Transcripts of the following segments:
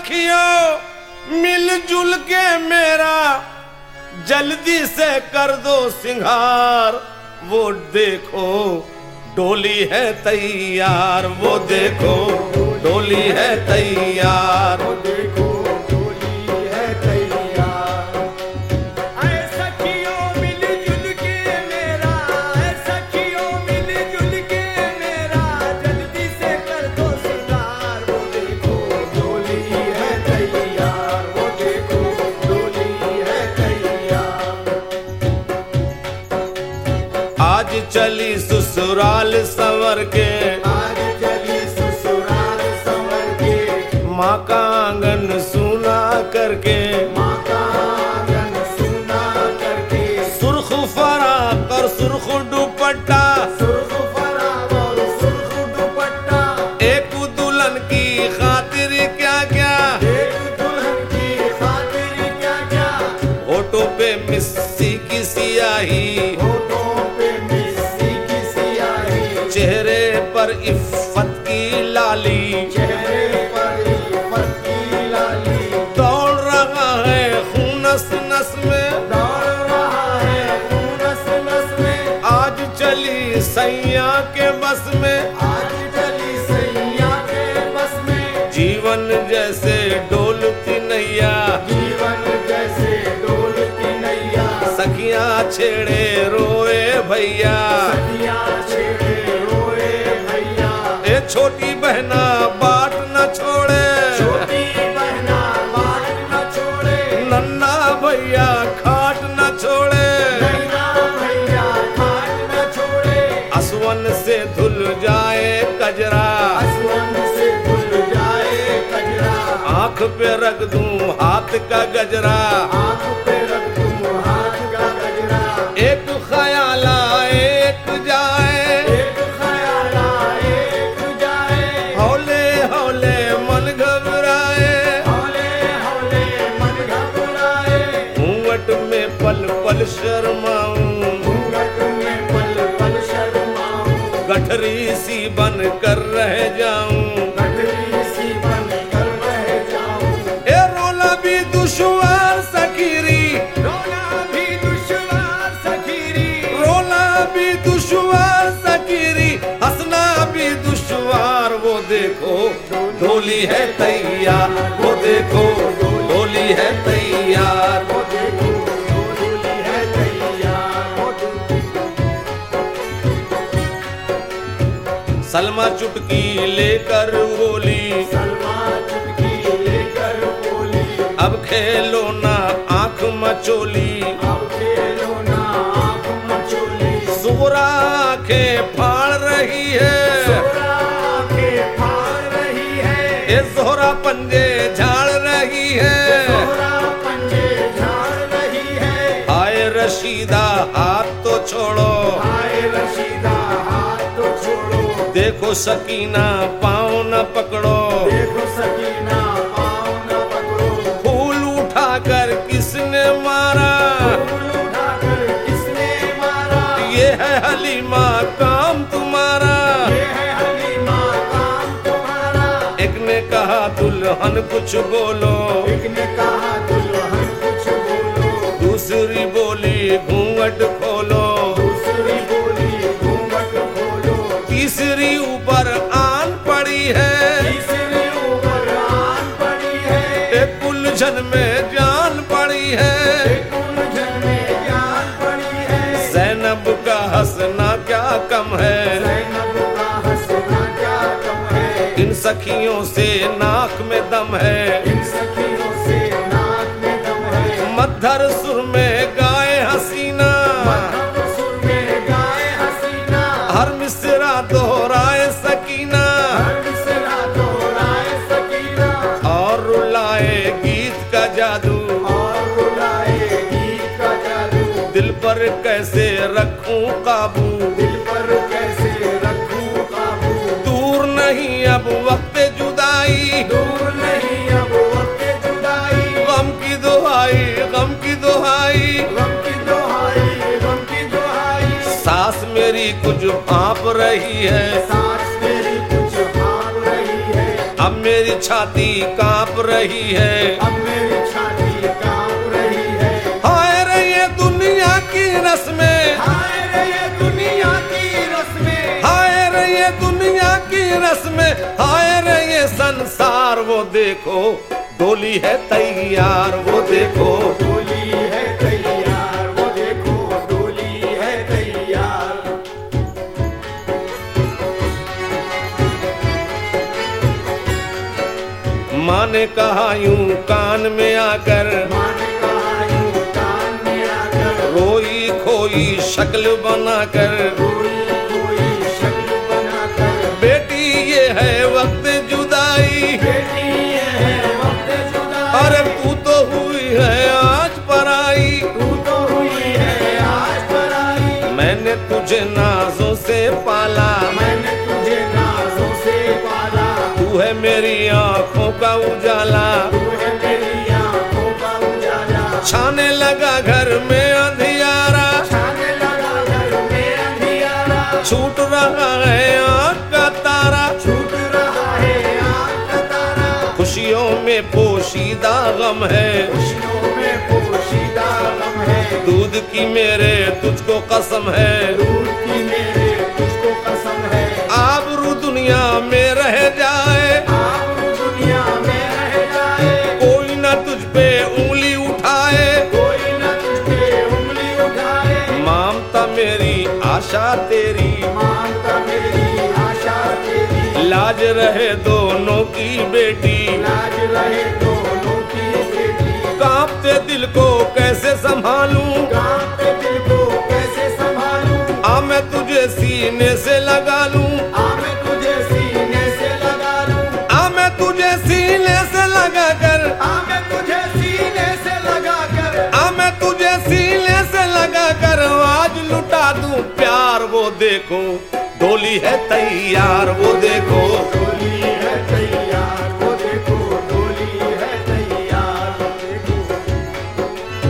सखियों मिलजुल के मेरा जल्दी से कर दो सिंगार। वो देखो डोली है तैयार, वो देखो डोली है तैयार, वो देखो डोली है तैयार। ऐ सखियों मिलजुल के मेरा, ऐ सखियों मिलजुल के मेरा जल्दी से कर दो सिंगार। वो देखो डोली है तैयार, वो देखो डोली है तैयार। आज चली ससुराल संवर के, आज चली ससुराल संवर के, माँ का आंगन सुना करके, माँ का आंगन सुना करके। सुर्ख फराक और सुर्ख दुपट्टा, सुर्ख फराक और सुर्ख दुपट्टा, एक दुल्हन की खातिर क्या क्या, एक दुल्हन की खातिर क्या क्या। होठों पे मिस्सी की सियाही, होठों पे मिस्सी की सियाही, चेहरे पर इफ्फत की लाली, चेहरे पर इफ्फत की लाली। दौड़ रहा है खून नस नस में, दौड़ रहा है खून नस नस में। आज चली सैया के बस में, आज चली सैया के बस में। जीवन जैसे डोलती नैया, जीवन जैसे डोलती नैया, सखियां छेड़े रोए भैया। सखियां छेड़े रोए भैया। ए छोटी बहना बाट न छोड़े, छोटी बहना बाट न छोड़े, नन्ना भैया खाट न छोड़े, नैना भैया खाट न छोड़े। असवन से धुल जाए कजरा, असवन से धुल जाए कजरा, आंख पे रख दूं हाथ का गजरा। आंख पे रख दूं हाथ का गजरा। एक ख्याल आए एक जाए, एक ख्याल आए एक जाए, हौले हौले मन घबराए, हौले हौले मन घबराए। घूंघट में पल पल शर्माऊं, घूंघट में पल पल शर्माऊं, गठरी सी बन कर रह जाऊं। गठरी सी बन कर रह जाऊं। ए रोला भी दुश्वार सखीरी, रोना भी दुश्वार सखीरी, रोला भी दुश्वार सखीरी, हंसना भी दुश्वार। वो देखो डोली है तैयार, वो देखो डोली है तैयार, वो देखो डोली है तैयार। वो सलमा चुटकी लेकर बोली, सलमा चुटकी लेकर बोली, अब खेलो ना आंख मचोली। अब खेलो ना आंख मचोली। सुगरा आंखें फाड़ रही है, सोरा आंखें फाड़ रही है, ए जोहरा पंजे झाड़ रही है। सोरा पंजे झाड़ रही है। आए रशीदा हाथ तो छोड़ो, आए रशीदा हाथ तो छोड़ो, देखो सकीना पाँव न पकड़ो। देखो सकीना पाँव न पकड़ो। फूल उठाकर किसने मारा, फूल उठाकर किसने मारा, ये है हलीमा काम तुम्हारा। ये है हलीमा काम तुम्हारा। एक ने कहा दुल्हन कुछ बोलो, एक ने कहा दुल्हन कुछ बोलो, दूसरी बोली घूंघट खोलो, दूसरी बोली घूंघट खोलो, तीसरी ऊपर आन पड़ी है, तीसरी ऊपर आन पड़ी है, एक उलझन में जान पड़ी है। एक उलझन में जान पड़ी है। ज़ैनब का हंसना क्या कम है, ज़ैनब का हंसना क्या कम है, इन सखियों से नाक में दम है। इन सखियों से नाक में दम है। मद्धर सुर में गाए हसीना, मधुर सुर में गाए हसीना, हर मिसरा दोहराए सकीना, हर मिसरा दोहराए सकीना, और रुलाए गीत का जादू। और रुलाए गीत का जादू, दिल पर कैसे रखूं काबू, दिल पर कैसे रखूं काबू। दूर नहीं अब वक्त जुदाई, दूर नहीं अब वक्त जुदाई, गम की दुहाई, गम की दुहाई। गम की दुहाई, गम की दुहाई। सास मेरी कुछ भाप रही है, सांस मेरी कुछ हाँप रही है, अब मेरी छाती कांप रही है, अब मेरी छाती कांप रही है। हाय रे ये दुनिया की रस्में, हाय रे ये दुनिया की रस्में, हाय रे ये दुनिया की रस्में, हाय रे ये संसार। वो देखो डोली है तैयार, वो देखो डोली है तैयार, वो देखो डोली है तैयार। माँ ने कहा यूं कान में आकर, माँ ने कहा यूं कान में आकर, रोई खोई शक्ल बनाकर, कोई कोई शक्ल बनाकर, बेटी ये है वक्त जुदाई, बेटी ये है वक्त जुदाई। अरे तू तो हुई है आज पराई, तू तो हुई है आज पराई। मैंने तुझे नाजों से पाला, मैंने तुझे नाजों से पाला, तू है मेरी आंखों का उजाला, तू है मेरी आंखों का उजाला। छाने लगा घर में अंधियारा, छाने लगा घर में अंधियारा, छूट रहा है आँख का तारा, छूट रहा है आँख का तारा। खुशियों में पोशीदा गम है, खुशियों में पोशीदा गम है, दूध की मेरे तुझको कसम है, दूध की मेरे तुझको कसम है। आबरू दुनिया में रह जाए, आप दुनिया में रह जाए, कोई ना तुझ पे उंगली उठाए, कोई न तुझ पे उंगली उठाए। ममता मेरी आशा तेरी, मानता मेरी आशा तेरी, लाज रहे दोनों की बेटी, लाज रहे दोनों की बेटी। कांपते दिल को कैसे संभालूं, कांपते दिल को कैसे संभालूं, आ मैं तुझे सीने से लगा लूं, आ मैं तुझे सीने से लगा लूं, आ मैं तुझे सीने से लगा कर, आ मैं तुझे सीने से लगा कर, आ मैं तुझे सीने से लगा कर आज लुटा दूं प्यार। वो देखो डोली है तैयार, वो देखो डोली है तैयार, वो देखो डोली है तैयार, वो देखो।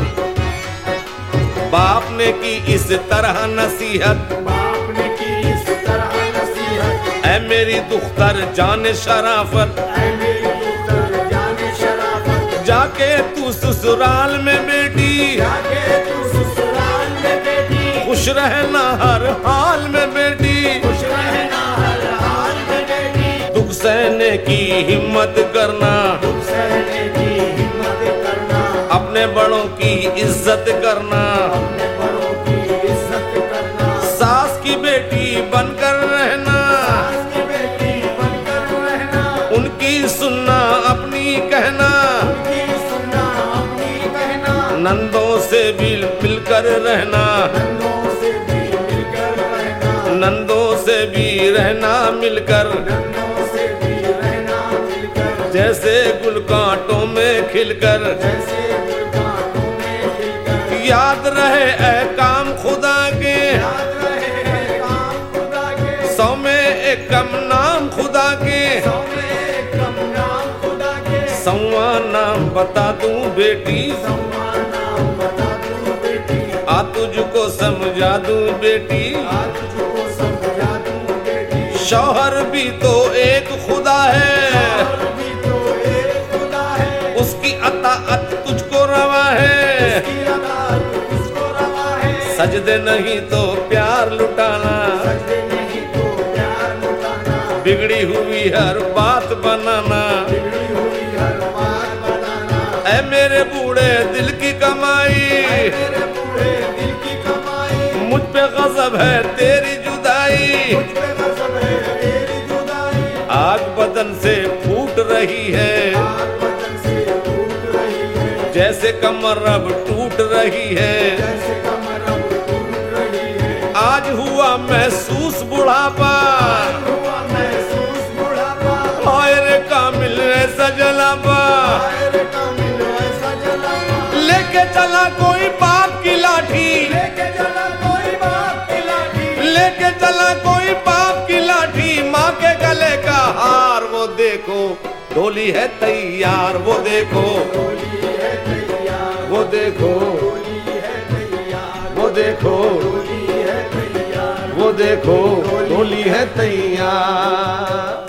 बाप ने की इस तरह नसीहत, बाप ने की इस तरह नसीहत, ऐ मेरी दुख्तर जाने शराफत, ऐ मेरी पुत्र जाने शराफत। जाके तू ससुराल में बेटी, जाके तू ससुराल में बेटी, खुश रहना हर हाल में बेटी, खुश रहना हर हाल में बेटी। दुख सहने की हिम्मत करना, दुख सहने की हिम्मत करना, अपने बड़ों की इज्जत करना, अपने बड़ों की इज्जत करना। सास की बेटी बनकर रहना, सास की बेटी बनकर रहना, उनकी सुनना अपनी कहना, उनकी सुनना अपनी कहना। नंदों से भी मिलकर रहना, नंदों से भी मिलकर रहना, नंदों से भी रहना मिलकर, नंदों से भी रहना मिलकर। जैसे गुल कांटों में खिलकर, जैसे गुल कांटों में खिलकर। याद रहे ऐ काम खुदा के, याद रहे काम खुदा के, 100 में एक कम नाम खुदा के, 100 में एक कम नाम खुदा के। 100वां नाम बता दूं बेटी, 100वां नाम बता दूं बेटी, आ तुझको समझा दूं बेटी, आज तुझको समझा दूं बेटी। शौहर भी तो एक खुदा है, और भी तो एक खुदा है, उसकी अताअत तुझको रवा है, उसकी अदात तुझको रवा है। सजदे नहीं तो प्यार लुटाना, सजदे नहीं तो प्यार लुटाना, बिगड़ी हुई हर बात बनाना, बिगड़ी हुई हर बात बनाना। ऐ मेरे बूढ़े दिल की कमाई, ऐ मेरे बूढ़े दिल की कमाई, मुझ पे गजब है तेरी जुदाई, मुझ पे गजब है तेरी जुदाई। आग बदन से फूट रही है, आग बदन से टूट रही है, जैसे कमर अब टूट रही है, जैसे कमर अब टूट रही है। आज हुआ महसूस बुढ़ापा, हुआ महसूस बुढ़ापा, हाय रे कामिल ऐसा जलापा, हाय रे कामिल ऐसा जलावा। लेके चला कोई बाप की लाठी, लेके चला कोई बाप की लाठी, लेके चला कोई बाप की लाठी, माँ के गले का हार। वो देखो डोली है तैयार, वो देखो, डोली है तैयार, वो देखो, डोली है तैयार, वो देखो, डोली है तैयार, वो देखो डोली है तैयार।